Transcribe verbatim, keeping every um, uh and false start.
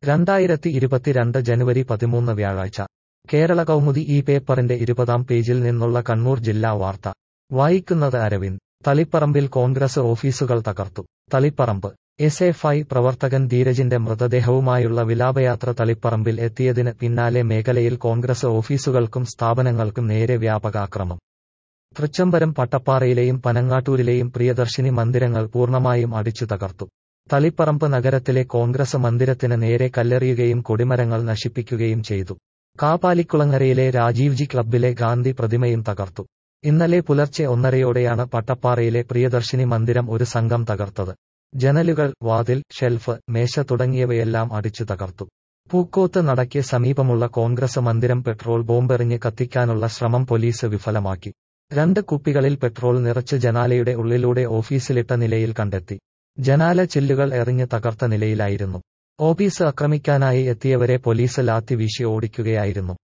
രണ്ടായിരത്തി ഇരുപത്തിരണ്ട് ജനുവരി പതിമൂന്ന് വ്യാഴാഴ്ച കേരള കൗമുദി ഈ പേപ്പറിന്റെ ഇരുപതാം പേജിൽ നിന്നുള്ള കണ്ണൂർ ജില്ലാ വാർത്ത വായിക്കുന്നത് അരവിന്ദ്. തളിപ്പറമ്പിൽ കോൺഗ്രസ് ഓഫീസുകൾ തകർത്തു. തളിപ്പറമ്പ് എസ് എഫ് ഐ പ്രവർത്തകൻ ധീരജിന്റെ മൃതദേഹവുമായുള്ള വിലാപയാത്ര തളിപ്പറമ്പിൽ എത്തിയതിന് പിന്നാലെ മേഖലയിൽ കോൺഗ്രസ് ഓഫീസുകൾക്കും സ്ഥാപനങ്ങൾക്കും നേരെ വ്യാപകാക്രമം. തൃച്ചംബരം പട്ടപ്പാറയിലെയും പനങ്ങാട്ടൂരിലെയും പ്രിയദർശിനി മന്ദിരങ്ങൾ പൂർണ്ണമായും അടിച്ചു തകർത്തു. തളിപ്പറമ്പ് നഗരത്തിലെ കോൺഗ്രസ് മന്ദിരത്തിന് നേരെ കല്ലെറിയുകയും കൊടിമരങ്ങൾ നശിപ്പിക്കുകയും ചെയ്തു. കാപ്പാലിക്കുളങ്ങരയിലെ രാജീവ്ജി ക്ലബ്ബിലെ ഗാന്ധി പ്രതിമയും തകർത്തു. ഇന്നലെ പുലർച്ചെ ഒന്നരയോടെയാണ് പട്ടപ്പാറയിലെ പ്രിയദർശിനി മന്ദിരം ഒരു സംഘം തകർത്തത്. ജനലുകൾ, വാതിൽ, ഷെൽഫ്, മേശ തുടങ്ങിയവയെല്ലാം അടിച്ചു തകർത്തു. പൂക്കോത്ത് നടയ്ക്ക് സമീപമുള്ള കോൺഗ്രസ് മന്ദിരം പെട്രോൾ ബോംബെറിഞ്ഞ് കത്തിക്കാനുള്ള ശ്രമം പോലീസ് വിഫലമാക്കി. രണ്ട് കുപ്പികളിൽ പെട്രോൾ നിറച്ച് ജനാലയുടെ ഉള്ളിലൂടെ ഓഫീസിലിട്ട നിലയിൽ കണ്ടെത്തി. ജനാല ചില്ലുകൾ എറിഞ്ഞ് തകർത്ത നിലയിലായിരുന്നു. ഓഫീസ് ആക്രമിക്കാനായി എത്തിയവരെ പോലീസ് ലാത്തി വീശി ഓടിക്കുകയായിരുന്നു.